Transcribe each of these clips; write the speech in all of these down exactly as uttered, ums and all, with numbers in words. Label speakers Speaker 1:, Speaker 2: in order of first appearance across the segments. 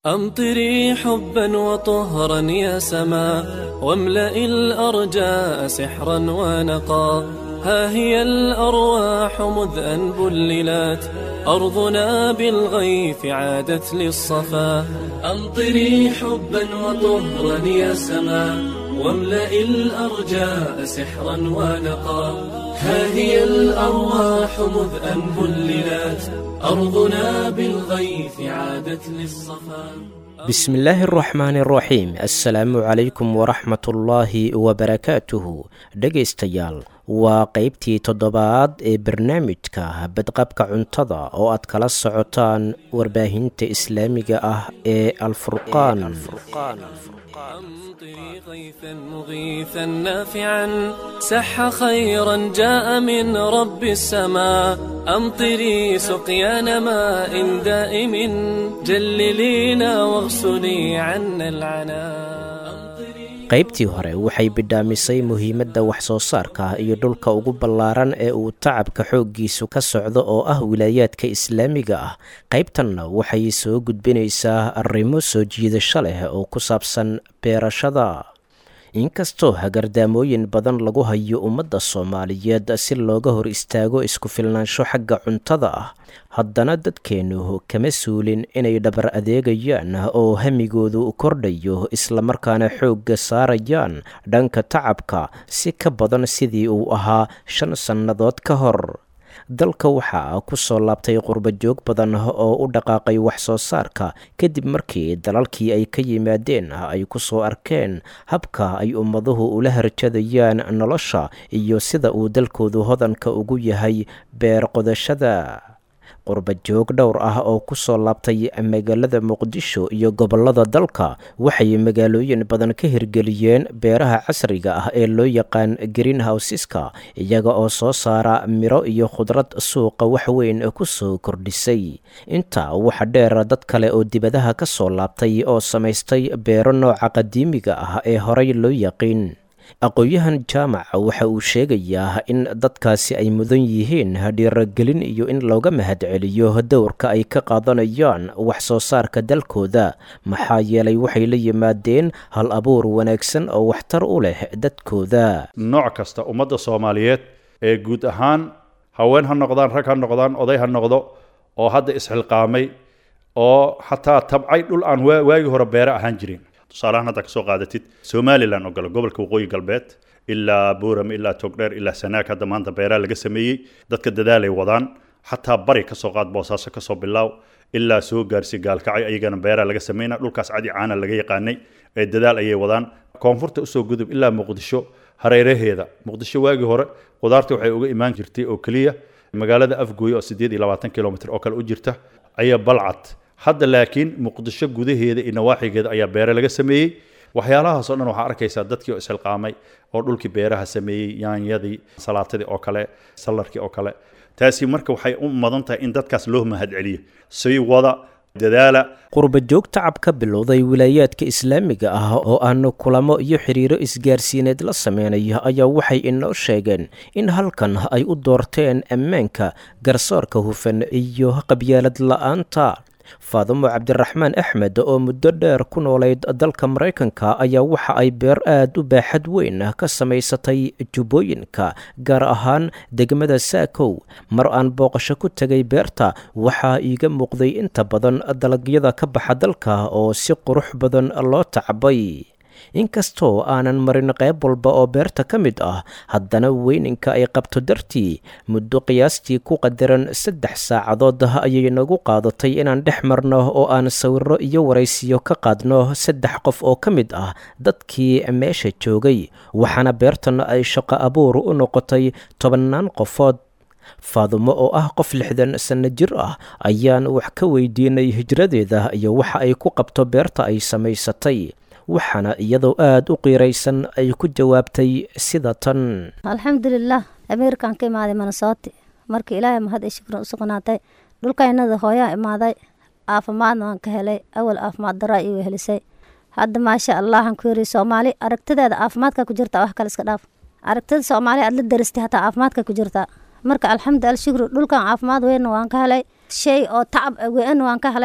Speaker 1: أمطري حبا وطهرا يا سما واملأ الأرجاء سحرا ونقا. ها هي الأرواح مذ أن بللت أرضنا بالغيث عادت للصفا. أمطري حبا وطهرا يا سما واملأ الأرجاء سحرا ونقا. ها هي الأرواح مذ أن بللت أرضنا بالغيث عادت للصفا.
Speaker 2: بسم الله الرحمن الرحيم. السلام عليكم ورحمة الله وبركاته. dhegaystayaal waa qaybtii toddobaad ee barnaamijka badqabka cuntada oo aad kala socotaan warbaahinta islaamiga ah ee Al-Furqaan.
Speaker 1: أمطري غيثا مغيثا نافعا سح خيرا جاء من رب السماء. أمطري سقيان ماء دائم جللينا واغسلي عنا العناء.
Speaker 2: qaybtii hore waxay bidhaamisay muhiimadda wax soo saarka iyo dhulka ugu ballaaran ee uu tacabka xooggiisu ka socdo oo ah wilaayaadka islaamiga ah. qaybtanna waxay soo gudbinaysaa arrimo soo jiidasho leh oo ku saabsan beerashada. inkastoo hagardaamooyin badan lagu hayo ummadda Soomaaliyeed si looga hor istaago isku filnaansho xagga cuntada ah, haddana dadkeennu kama suulin inay dhabar adeegayaan oo hamigoodu kordhayo islamarkaana xoogga saarayaan dhanka tacabka si ka badan sidii uu ahaa shan sannadood ka hor. dalka waxaa ku soo laabtay qurba joog badan oo u dhaqaaqay wax soo saarka kadib markii dalalkii ay ka yimaadeen ay ku soo arkeen habka ay ummaduhu ula harjadayaan nolosha iyo sida uu dalkoodu hodanka ugu yahay beer qodashada. qurba joog dhowr ah oo ku soo laabtay magaalada Muqdisho iyo gobollada dalka waxay magaalooyin badan ka hirgeliyeen beeraha casriga ah ee loo yaqaan greenhouseska, iyaga oo soo saara miro iyo khudrad suuqa wax weyn ku soo kordhisay. intaa waxa dheer dad kale oo dibadaha ka soo laabtay oo samaystay beero nooca qadiimiga ah ee horay loo yaqiin. aqoonyahan jaamaca waxa uu sheegayaa in dadkaasi ay mudan yihiin dhiirigelin iyo in looga mahadceliyo dowrka ay ka qaadanayaan wax soo saarka dalkooda, maxaa yeelay waxay la yimaadeen hal abuur wanaagsan oo waxtar u leh dadkooda.
Speaker 3: nooc kasta ummadda Soomaaliyeed ee guud ahaan haween ha noqdaan, rag ha noqdaan, oday ha noqdo oo hadda isxilqaamay oo xataa tabcay dhul aan waagi hore beera ahaan jirin. tusaalahan hadda ka soo qaadatid Somaliland oo galo gobolka waqooyi galbeed ilaa Buuram ilaa Togdheer ilaa Sanaag hadda maanta beeraha laga sameeyey. dadka dadaalay wadaan xataa bari ka soo qaad Boosaaso ka soo bilaaw ilaa soo gaarsi Gaalkacyo ayagana beeraha laga sameeyna dhulkaas cadi caana laga yaqaanay ee dadaal ayay wadaan. koonfurta usoo gudub ilaa Muqdisho hareeraheeda. Muqdisho waagi hore qudaarta waxay uga imaan jirtay oo kaliya magaalada Afgooy oo sideed iyo labaatan kiiloomitir oo kale u jirta ayaa balcad. hadda laakiin Muqdisho gudaheeda iyo nawaaxigeeda ayaa beero laga sameeyey. waxyaalahaas oo dhan waxaa arkaysaa dadkii oo isxilqaamay oo dhulkii beeraha sameeyey, yaanyadii, salaatadii oo kale, salarkii oo kale. taasi marka waxay u mudan tahay in dadkaas loo mahadceliyo sii wada dadaala.
Speaker 2: qurba joog tacab ka bilowday wilaayaadka islaamiga ah oo aan kulamo iyo xiriiro isgaarsiineed la sameynaya ayaa waxay inoo sheegeen in halkan ay u doorteen ammaanka, garsoorka hufan iyo qabyaalad la'aanta. Faadumo Cabdiraxmaan Axmed oo muddo dheer ku noolayd dalka Mareykanka ayaa waxa ay beer aad u baaxad weyn ka samaysatay Jubbooyinka, gaar ahaan degmada Saakow. mar aan booqasho ku tagay beerta waxaa iiga muuqday inta badan dalagyada ka baxa dalka oo si qurux badan loo tacbay. inkastoo aanan marin qayb walba oo beerta ka mid ah, haddana weyninka ay qabto dartii muddo qiyaastii ku qadaran saddex saacadood ayay nagu qaadatay inaan dhex marno oo aan sawirro iyo waraysiyo ka qaadno saddex qof oo ka mid ah dadkii meesha joogay, waxaana beertan ay shaqo abuur u noqotay tobannaan qofood. Faadumo oo ah qof lixdan sano jir ah ayaan wax ka weydiinay hijradeeda iyo waxa ay ku qabto beerta ay samaysatay, waxaana iyadoo aad u qiiraysan ay ku jawaabtay sida tan.
Speaker 4: alxamdulilah, ameerikaan ka imaaday Minnesota. markii ilaahay mahad iyo shukran u sugnaatay. dhulkaynada hooyaa imaaday, caafimaadna waan ka helay. awal caafimaad daraa iigu helisay, hadda maasha allah aan ku yiri Soomaali aragtideeda caafimaadka ku jirta, wax kale iska dhaaf. aragtida Soomaali aad la darastay hataa caafimaadka ku jirta. marka alxamdulilah shukr dhulkan caafimaad weyn waan ka helay. shay oo tacab weyn waan ka helay.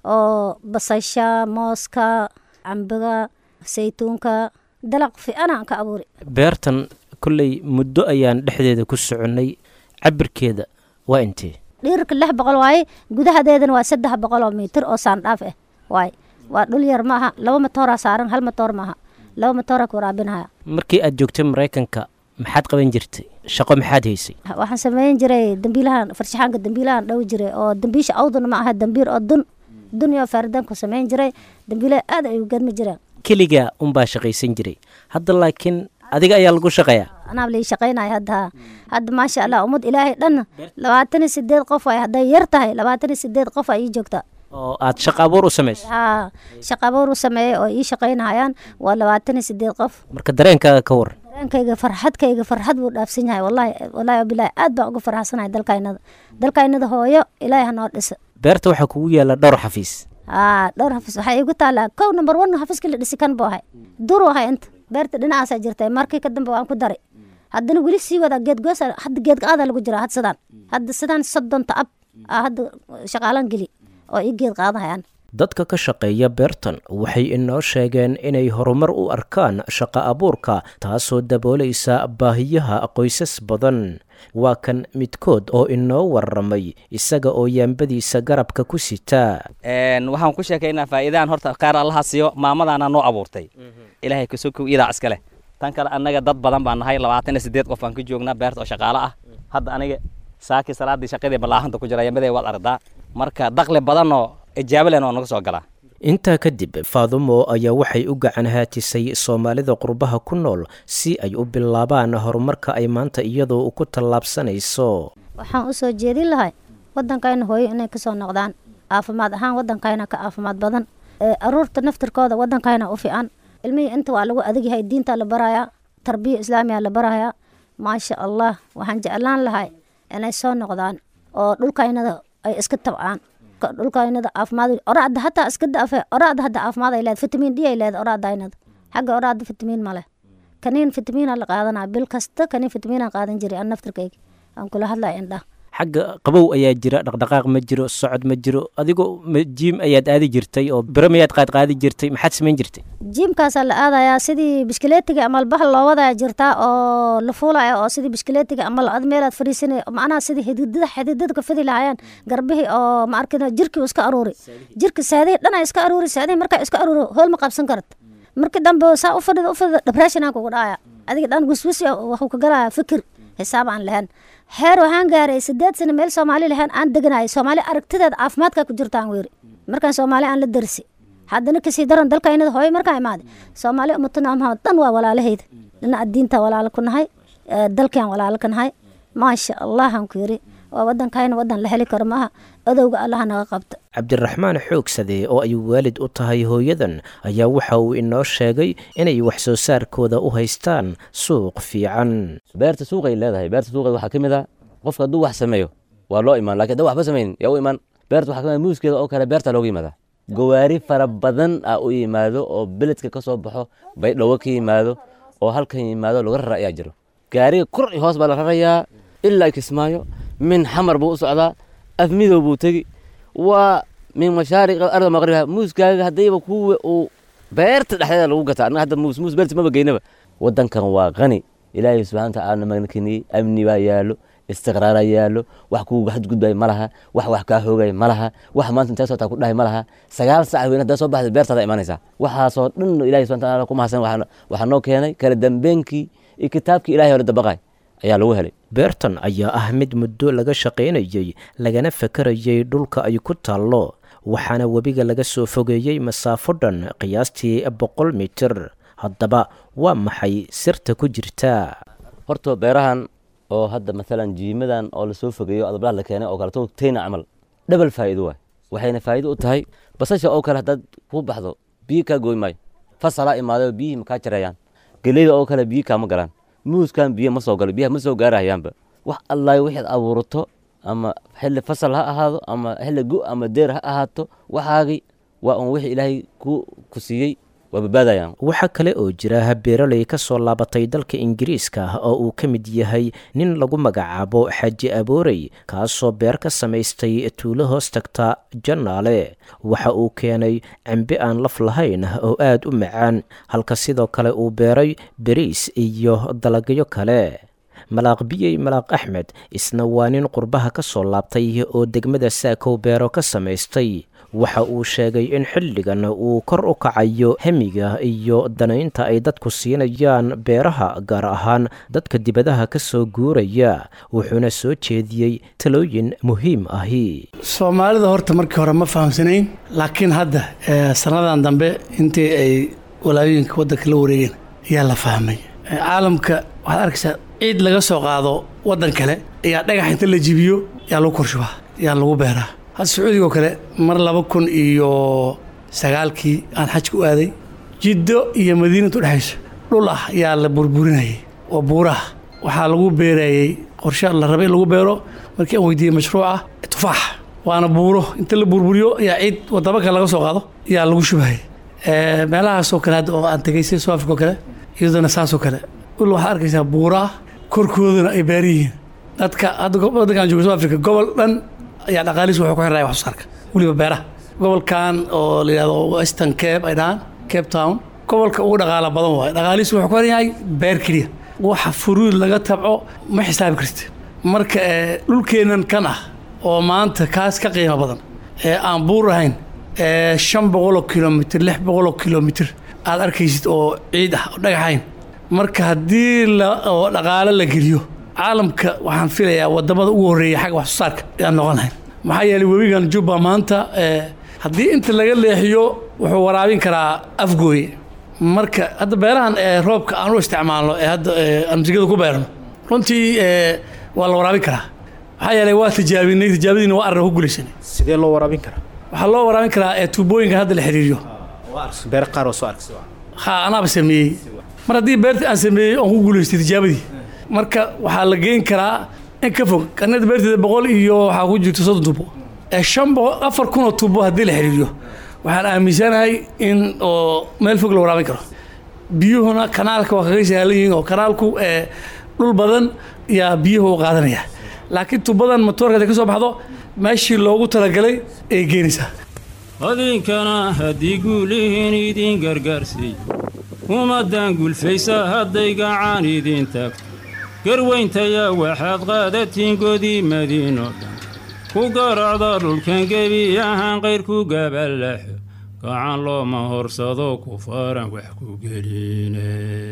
Speaker 4: oo basasha mooska cambiga saytuunka dalaq fiican aan ka abuuri
Speaker 2: beertan kolley muddo ayaan dhexdeeda ku soconnay cabirkeeda waa intee
Speaker 4: dhiirka lix boqol waaye gudahadeedana waa saddex boqol oo mitir oo saandhaaf ah waaye waa dhul yar maaha laba matooraa saaran hal matoor maaha laba matooraa ku waraabinaya
Speaker 2: markii aad joogtay maraykanka maxaad qaban jirtay shaqo maxaad haysay
Speaker 4: waxaan sameyn jiray dambiilahan farshaxaanka dambiilahan dhow jiray oo dambiisha awduna ma aha dambiir oo dun dun iyo faaridan ku sameyn jiray dambiilaha aad ay u gadmi jireen
Speaker 2: keligaa unbaa shaqaysan jiray hadda laakiin adiga ayaa lagu shaqeeyaa
Speaker 4: anaa lii shaqaynaya hadda hadda maasha allah ummad ilaahay dhan labaatan iyo sideed qof ay hadday yar tahay labaatan iyo sideed qof ay ii joogtaa
Speaker 2: oo aad shaqo abuur u samaysay
Speaker 4: haa shaqo abuur u sameeyey oo ii shaqaynayaan waa labaatan iyo sideed qof
Speaker 2: marka dareenkaaga ka waran
Speaker 4: dareenkayga farxadkayga farxad buu dhaafsan yahay wallahi wallahi bilaahi aad baan uga farxsanahay dalkaynada dalkaynada hooyo ilaahay hanoo dhisa
Speaker 2: beerta waxaa kugu yaala dhowr xafiis
Speaker 4: haa dhowr xafiis waxaa iigu taalaa kow number one xafiiska la dhisi kan buu ahay duru ahay inta beerta dhinacaasaa jirtay markii ka dambe waan ku daray haddana weli sii wadaa geedgoos hadda geedqaada lagu jiraa hadda sidaan hadda sidaan soddonta ab hadda shaqaalan geli oo ii geed qaadahayaan
Speaker 2: dadka ka shaqeeya beertan waxay inoo sheegeen inay horumar u arkaan shaqo abuurka taasoo daboolaysa baahiyaha qoysas badan waa kan midkood oo inoo warramay isaga oo yaambadiisa garabka ku sitaa
Speaker 5: waxaan ku sheekaynaa faa'iidaan horta qaar allaha siiyo maamadaana noo abuurtay ilaahay ka sokow idaa iska leh tan kale annaga dad badan baan nahay labaatan iyo sideed qof aan ka joognaa beerta oo shaqaale ah hadda aniga saakii salaadii shaqadii ballaahanta ku jira yamadee waad aragtaa marka daqli badanoo ijaabo lehna oo naga soo galaa
Speaker 2: intaa kadib faadumo ayaa waxay u gacan haatisay soomaalida qurbaha ku nool si ay u bilaabaan horumarka ay maanta iyadoo ku tallaabsanayso
Speaker 4: waxaan u soo jeedin lahay waddankayna hooyo inay ka soo noqdaan caafimaad ahaan waddankayna ka caafimaad badan aruurta naftirkooda waddankayna u fiican ilmihii inta waa lagu adag yahay diinta la barayaa tarbiya islaamiya la barayaa maasha allah waxaan jeclaan lahay inay soo noqdaan oo dhulkaynada ay iska tabcaan dhulkaynada caafimaad oraacda hataa iska daafe oraacda hadda caafimaad ay leedahay fitamiin d ay leedahay oraacdaynada xagga oraacda fitamiin ma leh kaniin fitamiina la qaadanaa bil kasta kaniin fitamiinaan qaadan jiray aan naftirkayga aan kula hadlaya indhaha
Speaker 2: xagga qabow ayaa jira dhaqdhaqaaq ma jiro socod ma jiro adigoo jiim ayaad aadi jirtay oo biro mayaad qaadqaadi jirtay maxaad samayn jirtay
Speaker 4: jiimkaasaa la aadayaa sidii bishkileetiga amal bahal loo wadaya jirtaa oo la fuulaya oo sidii bishkileetiga amal ad meelaad fadhiisanay macnaha sidii xididada xididada ka fidi lahayaan garbihii oo ma arkina jirkii iska aruuri jirka saadihii dhanaa iska aruuri saadihii markaa iska aruuri hool ma qabsan karad markii dambe saa u fadhida u fadhida depression aan kugu dhacaya adiga dhan wiswisi waxuu ka galaya fikir xisaab aan lahayn heer waxaan gaaray sideed sano meel soomaali lahayn aan deganahay soomaali aragtideeda caafimaadka ku jirtaan weeri markaan soomaali aan la darsi haddana kasii daran dalkaynada hooyo markaa imaaday soomaali umatanaamaha dhan waa walaalahayda dhinaca diinta walaalo ku nahay dalkaan walaalo ka nahay maasha allah aan ku yiri waa waddankayna waddan la heli karo maaha adowga allaha naga qabta
Speaker 2: cabdiraxmaan xoogsade oo ay waalid u tahay hooyadan ayaa waxa uu inoo sheegay inay wax soo saarkooda u haystaan suuq fiican
Speaker 5: beerta suuqay leedahay beerta suuqay waxaa ka mid ah qofka hadduu wax sameeyo waa loo imaan lakin haddaan waxba samaynin yaa u imaan beerta waxaa ka mid muuskeeda oo kale beerta looga yimaadaa gawaari fara badan ah u yimaado oo beledka ka soo baxo baydhabo ka yimaado oo halkan yimaado laga rara ayaa jiro gaariga kor iyo hoos baa la rarayaa ilaa kismaayo min xamar buu u socdaa afmidow buu tegi waa min mashaariq arda maqriba muuskaaga haddayba kuwa uu beerta dhexdeeda lagu gataa annaga hadda muus muus beerta maba geynaba waddankan waa qani ilaahay subxana watacaala magnakeniyey amni baa yaallo istiqraara yaallo wax kuuga xadgudbay ma laha wax wax kaa hoogay ma laha wax maanta intee sootaa ku dhahay ma laha sagaal sac weyn haddaa soo baxda beertaada imanaysaa waxaasoo dhan ilahay subxana watacaala ku mahadsan waxaa noo keenay kala dambeenkii iyo kitaabkii ilahay hore dabaqay ayaa lagu helay
Speaker 2: beertan ayaa ah mid muddo laga shaqaynayey lagana fakarayay dhulka ay ku taallo waxaana webiga laga soo fogeeyey masaafo dhan qiyaastii boqol mitir haddaba waa maxay sirta ku jirtaa
Speaker 5: horta beerahan oo hadda maalan jiimadan oo lasoo fogeeyo adablaha la keenay oo kaleto tayna camal dhabal faa'iido waay waxayna faa'iido u tahay basasha oo kale haddaad ku baxdo biyo kaa gooy maayo fasalaa imaado biyihii makaa jareeyaan geleyda oo kale biyo kaama galaan muuskan biyo ma soo galo biyaha ma soo gaarahayaanba wax allaay waxaad abuurato ama xilli fasal ha ahaado ama xilli gu ama deer ha ahaato waxaagii waa un wixii ilaahay ku ku siiyey waa badbaadayaan.
Speaker 2: waxaa kale oo jira beeraley ka soo laabatay dalka ingiriiska oo uu ka mid yahay nin lagu magacaabo xaaji aboorey kaasoo beer ka samaystay tuulo hoos tagta jannaale. waxa uu keenay cambe aan laf lahayn oo aad u macaan, halka sidoo kale uu beeray beriis iyo dalagyo kale. malaaq biyey malaaq axmed isna waa nin qurbaha ka soo laabtay oo degmada saakow beero ka samaystay. waxa uu sheegay in xilligan uu kor u kacayo hamiga iyo danaynta ay dadku siinayaan beeraha, gaar ahaan dadka dibadaha ka soo guuraya, wuxuuna soo jeediyey talooyin muhiim ahi.
Speaker 6: soomaalida horta markii hore ma fahamsanayn, laakiin hadda sannadan dambe intii ay walaayooyinka waddanka la wareegeen ayaa la fahmay. caalamka waxaad arkaysaa ciid laga soo qaado waddan kale ayaa dhagax inta la jibiyo yaa lagu korshubaa, yaa lagu beeraa. hadda sacuudiga oo kale mar laba kun iyo sagaalkii aan xajka u aaday, jiddo iyo madiina inta udhexayso dhul ah yaa la burburinayay oo buuraha waxaa lagu beerayay qorshe la rabay in lagu beero. markii aan weydiiyey mashruuca tufaax, waana buuro inta la burburiyo ayaa ciid wadamo kale laga soo qaado yaa lagu shubahayay. meelahaasoo kale hadda oo aan tegay sida South Africa oo kale iyadana saasoo kale dhul waxaad arkaysaa buuraha korkoodana ay beer yihiin. dadka hadda waddankaan jooga South Africa gobol dhan ayaa dhaqaalihiisa wuxuu ku xiraya wax soo saarka weliba beeraha. gobolkan oo la yidhahdo Western Cape ay dhahaan Cape Town, gobolka ugu dhaqaala badan waaye. dhaqaalihiisa wuxuu ku xiran yahay beer keliya. waxa furuud laga tabco ma xisaabi kartid. marka dhulkeennan kan ah oo maanta kaas ka qiimo badan ee aan buur ahayn, shan boqol oo kilomitir lix boqol oo kilomitir aad arkaysid oo ciid ah oo dhagaxayn. marka haddii oo dhaqaale la geliyo caalamka waxaan filayaa wadamada ugu horreeya xagga wax soo saarka ayaan noqon lahayn. maxaa yeelay webigan Jubba maanta haddii inta laga leexiyo wuxuu waraabin karaa Afgooye. marka hadda beerahan roobka aan u isticmaalno ee hadda aan misigada ku beerno runtii waa la waraabin karaa. maxaa yeelay waa tijaabinay, tijaabadiina waa arrin ku guulaysanay.
Speaker 7: sidee loo waraabin karaa?
Speaker 6: waxaa loo waraabin karaa tuubooyinka hadda la xiriiriyo.
Speaker 7: beer qaar oo soo aragsi
Speaker 6: ha anaaba sameeyey. mar haddii beerta aan sameeyey oon ku guulaystay tijaabadii, marka waxaa la geyn karaa in ka fog. kanada beerteeda boqol iyo waxaa ku jirta soddon tuubo, shan boqol afar kun oo tuubo haddii la xiriiriyo waxaan aaminsanahay in oo meel fog la waraabin karo. biyuhuna kanaalka waa kaga sahlan yihiin oo kanaalku dhul badan yaa biyuhu u qaadanaya, laakiin tuubadan matoorka hadday ka soo baxdo meeshii loogu talagalay ay geenaysaa.
Speaker 8: adinkana haddii guulihiin idin gargaarsiy ummaddan gulfaysa hadday gacan idin taagto, garwayntayaa waxaad qaadatiin godiimadiinoo dhan, ku garacda dhulkan gebi ahaan qayrku gaballaxo, gacan looma horsado ku faran wax ku geline.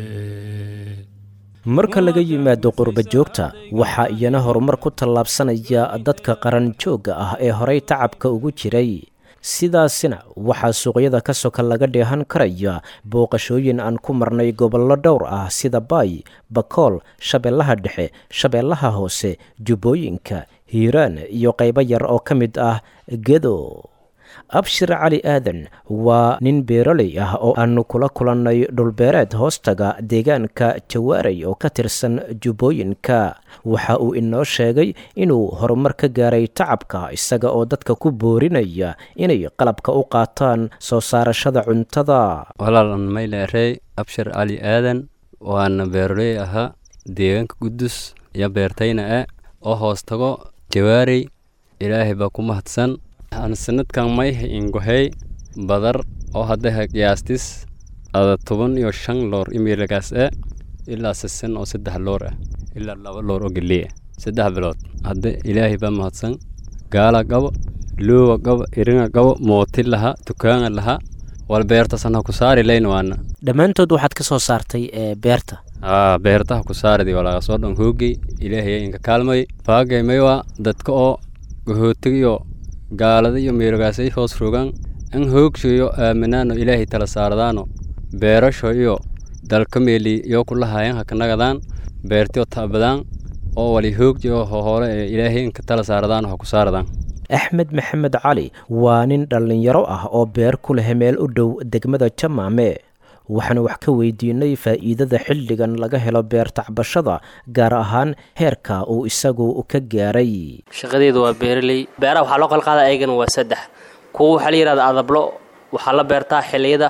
Speaker 2: marka laga yimaado qurba joogta, waxaa iyana horumar ku tallaabsanaya dadka qaran joogga ah ee horay tacabka ugu jiray. sidaasina waxaa suuqyada ka soka laga dheehan karaya booqashooyin aan ku marnay gobollo dhowr ah sida Baay, Bakool, Shabeellaha Dhexe, Shabeellaha Hoose, Jubbooyinka, Hiiraan iyo qaybo yar oo ka mid ah Gedo. Abshir Cali Aadan waa nin beeraley ah oo aanu kula kulannay dhulbeereed hoostaga deegaanka Jawaaray oo ka tirsan Jubbooyinka. waxa uu inoo sheegay inuu horumar ka gaaray tacabka, isaga oo dadka ku boorinaya inay qalabka u qaataan soo saarashada cuntada.
Speaker 9: walaalan mayleerey Abshir Cali Aadan waana beeraley ahaa deegaanka Qudus iyo beertayna ah oo hoostago Jawaaray. ilaahay baa ku mahadsan. aan sanadkan may ingohay badar oo hadda qiyaastis ada toban iyo shan loor imiiragaas ah ilaa sisan oo saddex loor ah ilaa laba loor oo galley ah saddex bilood. hadda ilaahay baa mahadsan. gaala qabo, loowa qabo, iringa qabo, mootil laha, tukaanga laha, wal beerta sana ku saari leyn waana.
Speaker 2: dhammaantood waxaad ka soo saartay beerta?
Speaker 9: aa beerta ku saaridi walaa soo dhan hoogay. ilaahay inka kaalmay baagay maywa dadka oo gohootiyo gaalada iyo meelgaasay hoos rogan an hoogshiyo aaminaano ilaahay tala saaradaano beerasho iyo dalka meeli iyo kula haayeen hakanagadaan beertiyo taabadaan oo wali hoogjiyo hore ilaahay inka tala saaradaan ha ku saaradaan.
Speaker 2: Axmed Maxamed Cali waa nin dhalinyaro ah oo beer ku leh meel u dhow degmada Jamaame. waxaan wax ka weydiinay faa'iidada xilligan laga helo beer tacbashada, gaar ahaan heerka uu isagu ka gaaray.
Speaker 10: shaqadeedu waa beeraley. beeraha waxaa loo qalqaadaa ayagana waa saddex. kuwa waxaa la yidhahdaa adablo, waxaa la beertaa xilliyada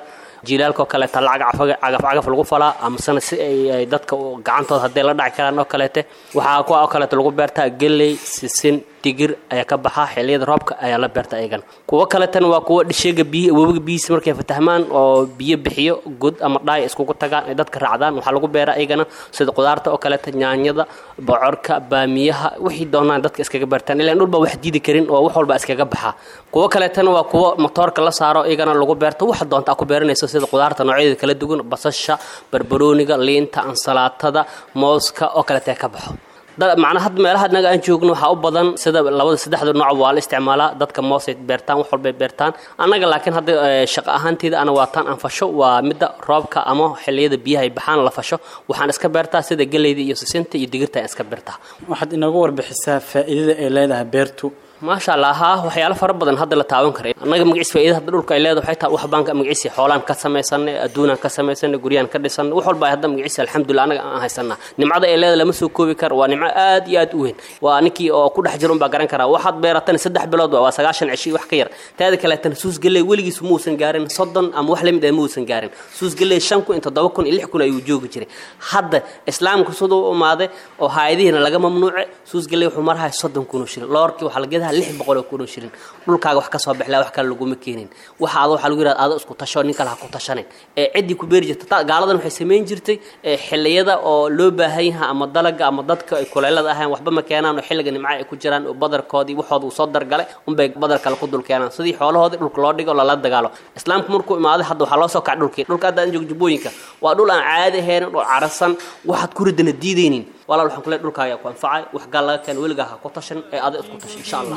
Speaker 10: jiilaalka kale ta lacag cagaf cagaf lagu falaa ama sana si ay dadka gacantooda hadii la dhac karaan oo kale waxa ku oo kale lagu beertaa galey sisin digir ayaa ka baxa xilliyada roobka ayaa la beertaa ayagan kuwa kale tan waa kuwa dhisheega biyo wabiga biyo markay fatahmaan oo biyo bixiyo god ama dhaay isku tagaan ay dadka raacdaan waxa lagu beeraa ayagana sida qudaarta oo kale yaanyada bocorka baamiyaha wixii doonaan dadka iskaga beertaan ilaa dhulba wax diidi karin oo wax walba iskaga baxa kuwa kale tan waa kuwa matoorka la saaro ayagana lagu beerto wax doonta ku beeranayso sida qudaarta noocyada kala duwan basasha barbarooniga liinta ansalaatada mooska oo kale ka baxo macnaha had meelaha naga aan joogno waxa u badan sida labada saddexda nooc waa la isticmaalaa dadka moosay beertaan wax walba beertaan anaga laakiin hadda shaqo ahaanteeda ana waataan aan fasho waa midda roobka ama xilliyada biyaha ay baxaan la fasho waxaan iska beertaa sida galeyda iyo sisinta iyo digirta iska beertaa
Speaker 7: waxaad inagu warbixisaa faa'iidada ay leedahay beertu
Speaker 10: ما شاء الله ها وحياله فربضن هذا اللي تعاون كريم أنا مجلس في إذا هذول كيلاد وحيتها وحبان كمجلسي حولان كسمة سنة أدونا كسمة سنة قريان كذا سنة وحول باي هذا مجلس الحمد لله أنا هاي سنة نمعذ إلى لما سو كوبي كر ونمع آد ياد وين ونكي أو كل حجرون بقرن كرا واحد بيرتن سدح بلاد وسجاشن عشي وحكير تهذا كلا تنسوس قلي ولقي سموس نجارن صدن أم وحلم دموس نجارن سوس قلي شنكو أنت ضوكن اللي يحكون يوجوك جري هذا إسلام كسودو وماذا وهايدي هنا لقى ممنوع سوس قلي وحمرها صدن كونوا شيل لاركي وحلقتها اللي بقولوا كونوا شيلين dhulkaaga wax ka soo bixlaa wax kale lagu ma keenin waxa aad waxa lagu yiraahdo aad isku tasho nin kale ha ku tashanin ee cidi ku beeri jirtay gaaladan waxay sameyn jirtay xilliyada oo loo baahan yahay ama dalaga ama dadka ay kuleelada ahaan waxba ma keenaan oo xilliga nimca ay ku jiraan oo badarkoodii waxoodu soo dargalay un bay badar kale ku dul keenaan sidii xoolahoodii dhulka loo dhigo la dagaalo islaamku markuu imaaday hadda waxa loo soo kacay dhulkii dhulka aad joog jubooyinka waa dhul aan caadi ahayn oo carasan waxaad ku ridana diideynin wala waxaan kule dhulkaaga ku anfacay wax gal laga keen weliga ha ku tashan ee aad isku tashan insha Allah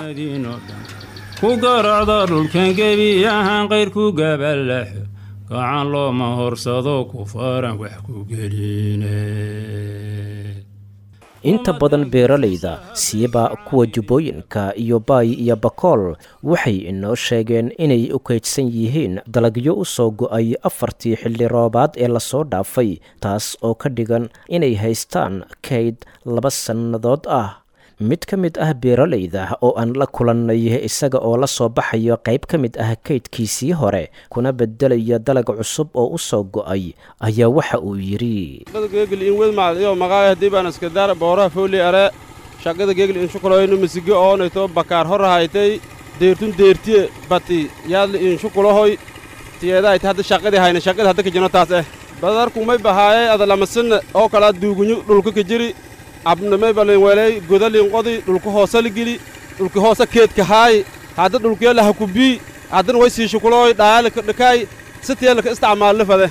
Speaker 8: ku garacda dhulkan gebiyahan qeyr ku gabalax gacan loo ma horsado ku faaran wax ku geline
Speaker 2: inta badan beeralayda siiba kuwa jubooyinka iyo baay iyo bakool waxay inoo sheegeen inay u kaydsan yihiin dalagyo u soo go'ay afartii xilli roobaad ee la soo dhaafay taas oo ka dhigan inay haystaan kayd laba sannadood ah mid ka mid ah beeralayda oo aan la kulannay isaga oo la soo baxayo qayb ka mid ah kaydkiisii hore kuna bedelaya dalag cusub oo u soo go'ay ayaa waxa uu yiri
Speaker 11: geegli in wad maal iyo magaca dibaan iska dar boora fooli are shaqada geegli in shukulayno misiga oo nayto bakaar hor haytay deertun deertiye bati yaad in shukulahoy tiyada ay hadda shaqada hayna shaqada hadda ka jino taas ah badar kumay bahaaye adalamasan oo kala duugunyu dhulka ka jiri abnamay balen walay godalin qodi dhulka hoose la gili dhulka hoose keedka haay hadda dhulka la hakubi hadan way sii shukulooy dhaal ka dhakay siteel ka isticmaal lafade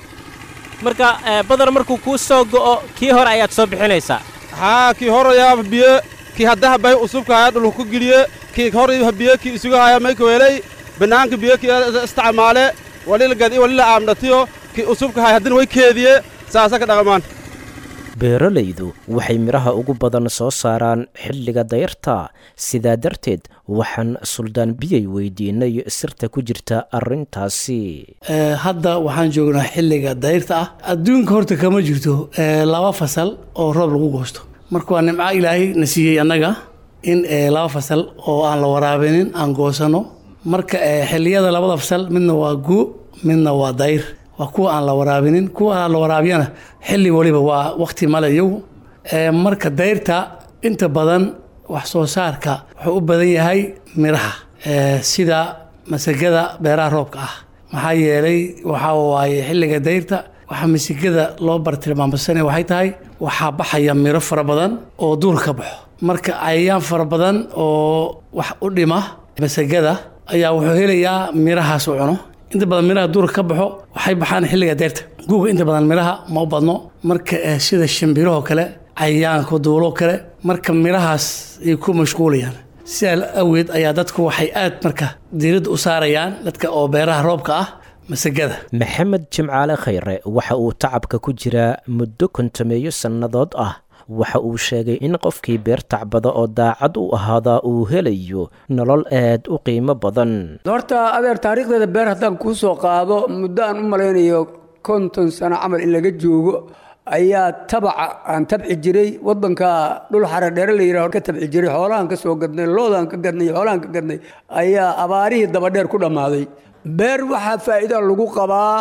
Speaker 7: marka badar markuu ku soo go'o kii hore ayaad soo bixinaysaa
Speaker 11: ha kii hore yaa biye kii hadda bay usubka ayaa dhulka ku giliye kii hore biye kii isugu haya may ka welay banaanka biye kii isticmaale walila gadi walila aamdatiyo kii usubka haya hadan way keediye saasa ka dhaqamaan
Speaker 2: beeralaydu waxay miraha ugu badan soo saaraan xilliga dayrta sidaa darteed waxaan suldaan biyay weydiinay sirta ku jirta arrintaasi
Speaker 6: hadda waxaan joognaa xilliga dayrta ah adduunka horta kama jirto laba fasal oo roob lagu goosto marka waa nimco ilaahay na siiyey annaga in laba fasal oo aan la waraabinin aan goosano marka xilliyada labada fasal midna waa guu midna waa dayr waa kuwa aan la waraabinin kuwa aan la waraabiyana xilli waliba waa waqti male iyagu marka dayrta inta badan wax soo saarka wuxuu u badan yahay miraha sida masagada beeraha roobka ah maxaa yeelay waxaa waaye xilliga dayrta waxaa masigada loo bartilmaamsanay waxay tahay waxaa baxaya miro fara badan oo duur ka baxo marka cayayaan fara badan oo wax u dhima masagada ayaa wuxuu helayaa mirahaas u cuno inta badan miraha duurka ka baxo waxay baxaan xilliga deerta guuga inta badan miraha ma u badno marka sida shimbiraha kale cayayaanka duulo kale marka mirahaas ay ku mashquulayaan sidaa aweed ayaa dadku waxay aad marka diiradda u saarayaan dadka oo beeraha roobka ah masagada
Speaker 2: maxamed jimcaale khayre waxa uu tacabka ku jiraa muddo kontameeyo sannadood ah waxa uu sheegay in qofkii beer tacbada oo daacad u ahaadaa uu helayo nolol aad u qiimo badan
Speaker 12: horta adeer taariikhdeeda beer haddaan kuu soo qaado muddo aan u malaynayo konton sano camal in laga joogo ayaa tabaca aan tabci jiray waddanka dhul xare dheere la yidhaho ka tabci jiray xoolahan ka soo gadnay loodaan ka gadnay xoolahan ka gadnay ayaa abaarihii dabadheer ku dhammaaday beer waxaa faa'iido lagu qabaa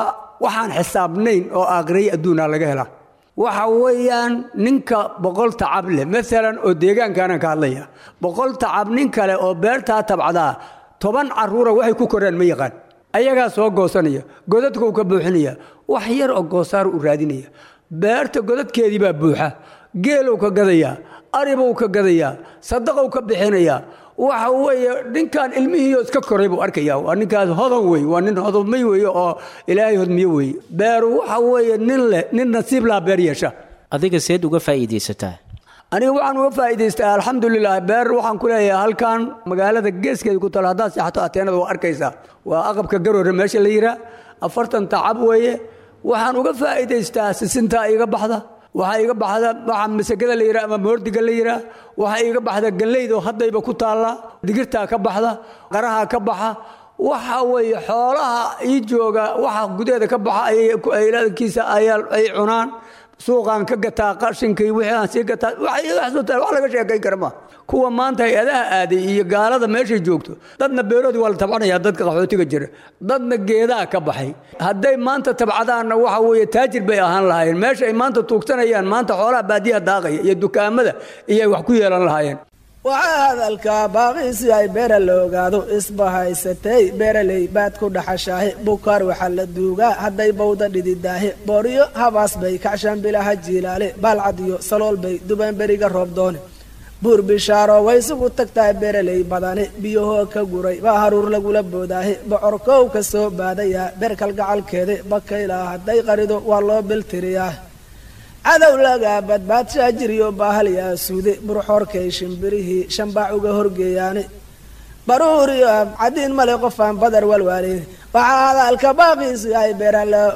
Speaker 12: waxaan xisaabnayn oo aakhiraya adduunaa laga helaa waxa weeyaan ninka boqol tacab leh maalan oo deegaankaanan ka hadlaya boqol tacab nin kale oo beertaa tabcadaa toban carruura waxay ku koraan ma yaqaan ayagaa soo goosanaya godadka uu ka buuxinaya wax yar oo goosaar u raadinaya beerta godadkeedii baa buuxa geelow ka gadayaa aribow ka gadayaa sadaqow ka bixinayaa waxa weeye ninkan ilmihiiyo iska koray buu arkayaa waa ninkaas hodan wey waa nin hodomay weeye oo ilaahay hodmiye weeye beeru waxa weeye nin leh nin nasiib laa beer yeesha
Speaker 2: adiga seed uga faa'iidaysataa
Speaker 12: aniga waxaan uga faa'iidaystaa alxamdulilah beer waxaan ku leeyahay halkan magaalada geeskeeda ku taal haddaad seexato ateenada waa arkaysaa waa aqabka garoore meesha la yiraa afartan tacab weeye waxaan uga faa'iidaystaa sisintaa iga baxda waxaa iga baxda waxa masagada la yiraa ama moordiga la yiraa waxaa iga baxda galleydoo haddayba ku taalla digirtaa ka baxda qaraha ka baxa waxa weeye xoolaha ii jooga waxa gudaheeda ka baxa aykiisa ay cunaan suuqaan ka gataa qashinkii wixii aan sii gataa wax laga sheekayn kara ma kuwa maanta hay-adaha aaday iyo gaalada meeshay joogto dadna beeroodii waa la tabcanaya dadka qaxootiga jira dadna geedaa ka baxay hadday maanta tabcadaanna waxa weeye taajir bay ahaan lahaayeen meesha ay maanta tuugsanayaan maanta xoolaha baadiyaha daaqaya iyo dukaamada iyay wax ku yeelan lahaayeen
Speaker 13: waxaa hadalka baaqiisi ay beera la ogaado isbahaysatay beeraley baad ku dhaxashaahe bukaar waxaa la duugaa hadday bawda dhididaahe booriyo habaas bay kacshaan bilaha jiilaale baalcad iyo salool bay dubeen beriga roob doone buur bishaaro way isugu tagtahay beeraley badane biyahoo ka guray baa haruur lagula boodaahe bocorkow ka soo baadayaa beer kalgacalkeede bakaylaa hadday qarido waa loo biltiriyaa cadow laga badbaadshaa jiriyo baahal suude burxoorkay shimbirihii shambaac uga horgeeyaane baruuriyo abcadiin male qofaan badar walwaaleyn waxaa hadalka baaqiisu ay beeralo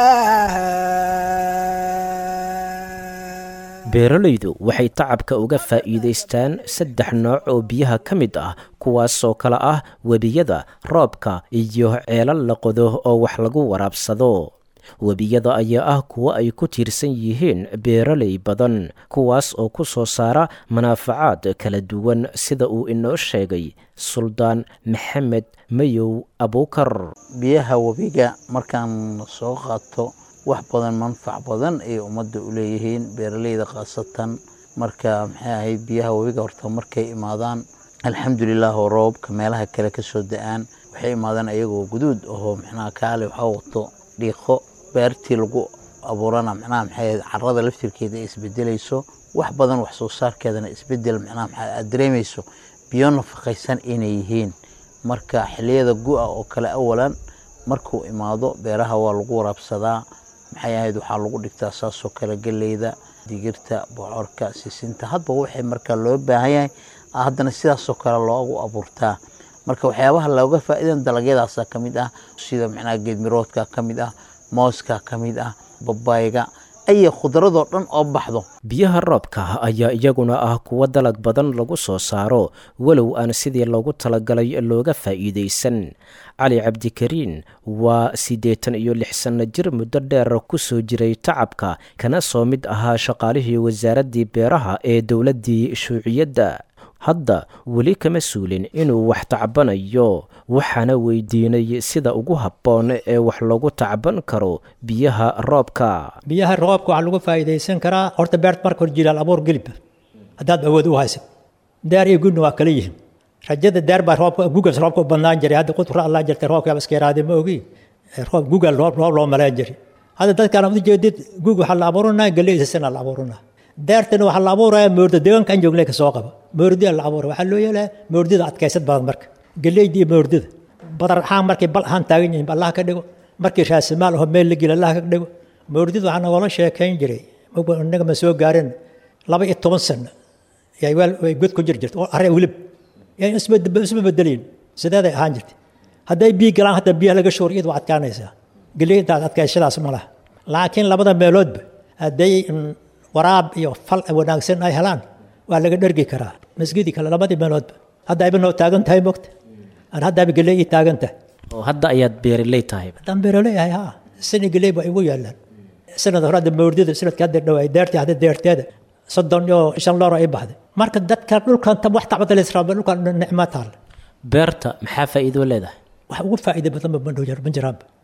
Speaker 2: beeralaydu waxay tacabka uga faa'iidaystaan saddex nooc oo biyaha ka mid ah kuwaasoo kale ah webiyada roobka iyo ceelal la qodo oo wax lagu waraabsado webiyada ayaa ah kuwo ay ku tiirsan yihiin beeraley badan kuwaas oo ku soo saara manaafacaad kala duwan sida uu inoo sheegay suldaan maxamed mayow abuukar
Speaker 14: biyaha webiga markaan soo qaato wax badan manfac badan ay ummadda u leeyihiin beeraleyda khaasatan marka maxay ahayd biyaha webiga horta markay imaadaan alxamdulilah oo roobka meelaha kale ka soo da-aan waxay imaadaan ayagoo guduud oo maxnaa kaale waxaa wato dhiiqo beertii lagu abuurana macnaha maxay carrada laftirkeeda ay isbedelayso wax badan wax soo saarkeedana isbedel macnaha maxay aad dareemayso biyo nafaqaysan inay yihiin marka xilliyada gu'a oo kale awalan markuu imaado beeraha waa lagu waraabsadaa maxay ahayd waxaa lagu dhigtaa saasoo kale galleyda digirta bocorka sisinta hadba waxay marka loo baahan yahay haddana sidaasoo kale loogu abuurtaa marka waxyaabaha looga faa'iidan dalagyadaasa ka mid ah sida macnaha geedmiroodka ka mid ah mooska ka mid ah babayga iyo khudradoo dhan oo baxdo
Speaker 2: biyaha roobka ayaa iyaguna ah kuwo dalag badan lagu soo saaro walow aan sidii loogu talagalay looga faa'iidaysan cali cabdikariin waa siddeetan iyo lix sanno jir muddo dheer ku soo jiray tacabka kana soo mid ahaa shaqaalihii wasaaraddii beeraha ee dowladdii shuuciyadda hadda weli kama suulin inuu wax tacbanayo waxaana weydiinay sida ugu habboon ee wax lagu tacban karo biyaha roobka
Speaker 15: biyaha roobka waxaa lagu faa'iidaysan karaa horta beert marka hor jilaal abuur gelib haddaad awood u haysid daar iyo gudna waa kala yihiin rajada daar baa roobka gugas roobka u badnaan jiray hadda qutura allah jirtay roobka iska yaraadee ma ogi roob gugal roob roob loo malayn jiray hadda dadkaan u jeedid gug waxaa la abuuranaa galeysa sana la abuuranaa daartana waxaa la abuurayaa moorda deegaanka aan joognay ka soo qaba moordiya la abuura waxaa loo yeelaa moordida adkaysad badan marka galeyda iyo moordida badar ahaan markay bal ahaan taagan yihiin allah ka dhigo markii raasimaal aho meel la geli allah ka dhigo moordida waxaa nagoola sheekayn jiray inaga ma soo gaarin laba iyo toban sano yay way god ku jir jirta oo arre wilib yay isma bedeliin sideeday ahaan jirtay hadday biyo galaan hadda biyaha laga shoor iyad waa adkaanaysaa galeydaad adkaysadaas ma laha laakiin labada meeloodba hadday waraab iyo fal wanaagsan ay helaan waa laga dhergi karaa masjidii kale labadii meeloodba hadda ayba noo taagan tahay mogta aan hadda ayba galey taagan tahay
Speaker 2: oo hadda ayaad beeraley tahay
Speaker 15: haddaan beeraley ahay haa sani galey ba igu yaalaan sanad hore hadda mawrdida sanadka hadda dhawaay deertii hadda deerteeda soddon iyo shan loor ay baxday marka dadka dhulkan tam wax tacbada la israaba dhulkan nicmo taal
Speaker 2: beerta maxaa faa'iido leedahay
Speaker 15: wax ugu faa'iido badan ma jiraan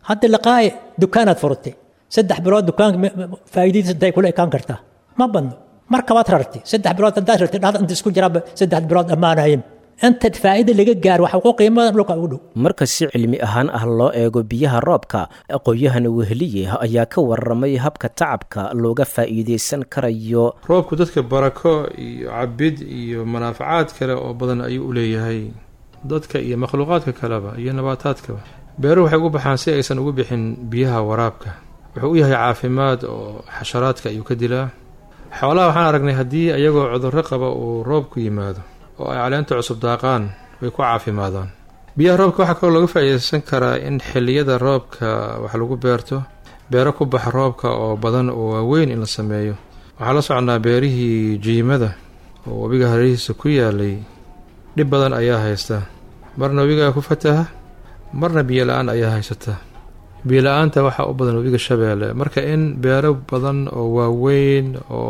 Speaker 15: hadda liqaaye dukaanaad furtay saddex bilood dukaanka faa'iidadiisa intay kula ekaan kartaa ma badno markabaad rartay saddex bilood haddaad rartay dhahda inta isku jiraaba saddex bilood ammaanayeen inta faa'iido laga gaar waxa ku qiimada dhulka ugu dhow
Speaker 2: marka si cilmi ahaan ah loo eego biyaha roobka aqoonyahan weheliye ayaa ka warramay habka tacabka looga faa'iideysan karayo
Speaker 16: roobku dadka barako iyo cabid iyo manaafacaad kale oo badan ayuu u leeyahay dadka iyo makhluuqaadka kaleba iyo nabaataadkaba beeruhu waxay ugu baxaan si aysan ugu bixin biyaha waraabka wuxuu u yahay caafimaad oo xasharaadka ayuu ka dilaa xoolaha waxaan aragnay haddii ayagoo cudurro qaba uu roobku yimaado oo ay caleenta cusub daaqaan way ku caafimaadaan biyaha roobka waxaa kaloo laga faa'iidaysan karaa in xilliyada roobka wax lagu beerto beero ku baxa roobka oo badan oo waaweyn in la sameeyo waxaa la soconnaa beerihii jiimada oo webiga hareerihiisa ku yaalay dhib badan ayaa haysta marna webigaa ku fataha marna biyo la-aan ayaa haysata biyo la-aanta waxaa u badan webiga shabeelle marka in beero badan oo waaweyn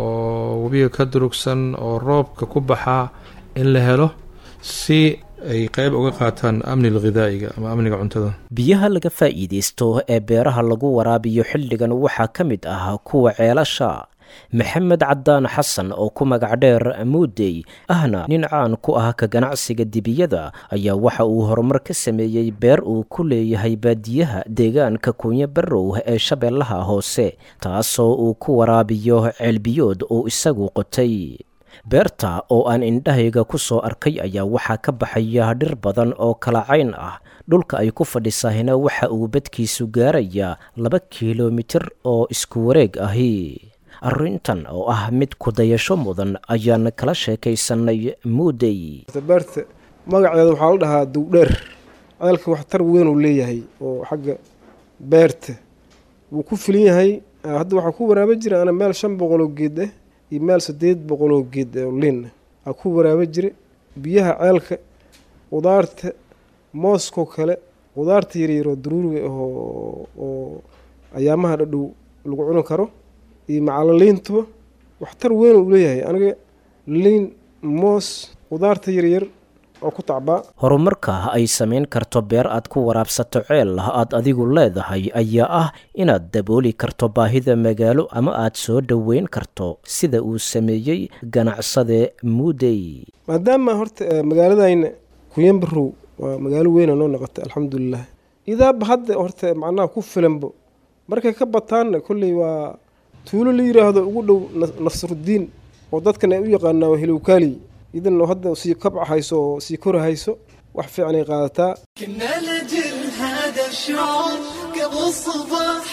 Speaker 16: oo webiga ka durugsan oo roobka ku baxaa in la helo si ay qayb uga qaataan amniga ghidaa'iga ama amniga cuntada
Speaker 2: biyaha laga faa'iideysto ee beeraha lagu waraabiyo xilligan waxaa ka mid ah kuwa ceelasha maxamed cadaan xasan oo ku magac dheer muudey ahna nin caan ku ah ka ganacsiga dibiyada ayaa waxa uu horumar ka sameeyey beer uu ku leeyahay baadiyaha deegaanka kunya barrow ee shabeellaha hoose taasoo uu ku waraabiyo ceelbiyood uu isagu qotay beerta oo aan indhahayga ku soo arkay ayaa waxaa ka baxaya dhir badan oo kala cayn ah dhulka ay ku fadhisahina waxa uu badkiisu gaarayaa laba kilomitir oo isku wareeg ahi arrintan oo ah mid kudayasho mudan ayaan kala sheekaysanay muudey
Speaker 17: beerta magaceeda waxaa la dhahaa duwdheer ceelka waxtar weyn uu leeyahay oo xagga beerta wuu ku filan yahay hadda waxaa ku waraaba jira ana meel shan boqoloo geed ah iyo meel saddeed boqoloo geed oo liin ah ku waraaba jira biyaha ceelka qudaarta mooskoo kale qudaarta yaryaroo daruuriga ahoo oo ayaamaha dhadhow lagu cuni karo iyo macalaliintuba waxtar weyn uu leeyahay aniga liin moos qudaarta yaryar oo ku tacbaa
Speaker 2: horumarka ay samayn karto beer aad ku waraabsato ceel aad adigu leedahay ayaa ah inaad dabooli karto baahida magaalo ama aad soo dhoweyn karto sida uu sameeyey ganacsade muudey
Speaker 17: maadaama horta magaaladayna Kuyan Barrow waa magaalo weyn oo noqotay alxamdulilah idaaba hadda horta macnaha ku filanbo markay ka bataan kulli waa tuulo la yiraahdo ugu dhow Nasruddin oo dadkan ay u yaqaanaan Hilowkaali idan hadda sii kabca hayso sii kor hayso wax fiican ay qaadataa
Speaker 18: كنا لجل هذا الشعور قبل الصباح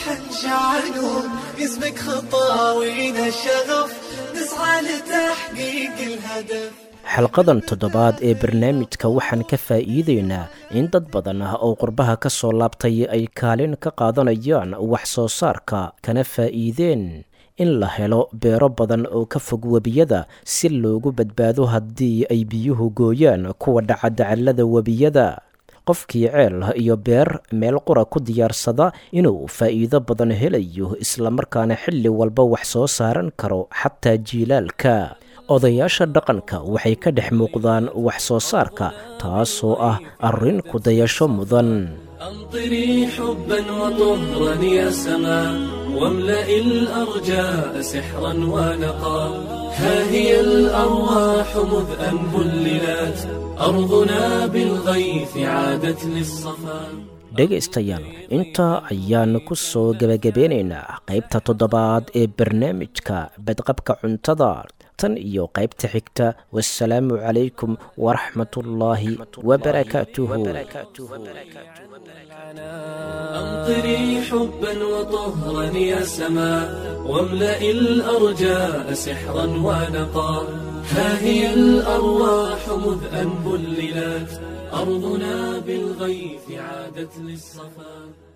Speaker 18: نشعلون اسمك خطاوينا الشغف نسعى لتحقيق الهدف
Speaker 2: xalqadan toddobaad ee barnaamijka waxaan ka faa'iideynaa in dad badan ah oo qurbaha ka soo laabtay ay kaalin ka qaadanayaan wax soo saarka kana faa'iideen in la helo beero badan oo ka fog webiyada si loogu badbaado haddii ay biyuhu gooyaan kuwa dhaca dacallada webiyada qofkii ceel iyo beer meel qura ku diyaarsada inuu faa'iido badan helayo islamarkaana xilli walba wax soo saaran karo xataa jiilaalka odayaasha dhaqanka waxay ka dhex muuqdaan wax soo saarka taasoo ah arrin ku dayasho mudan
Speaker 1: أمطري حبا وطهرا يا سماء واملئ الأرجاء سحرا ونقا ها هي الأرواح مذ أن بللت أرضنا بالغيث عادت للصفا
Speaker 2: dhegaystayaal intaa ayaanu ku soo gebagabeynaynaa qaybta toddobaad ee barnaamijka badqabka cuntada tan iyo qaybta xigta wassalaamu calaykum waraxmatullaahi wabarakaatuhu
Speaker 1: أمطري حبا وطهرا يا سماء واملئ الأرجاء سحرا ونقا ها هي الأرواح مذ أن بللت أرضنا بالغيث عادت للصفا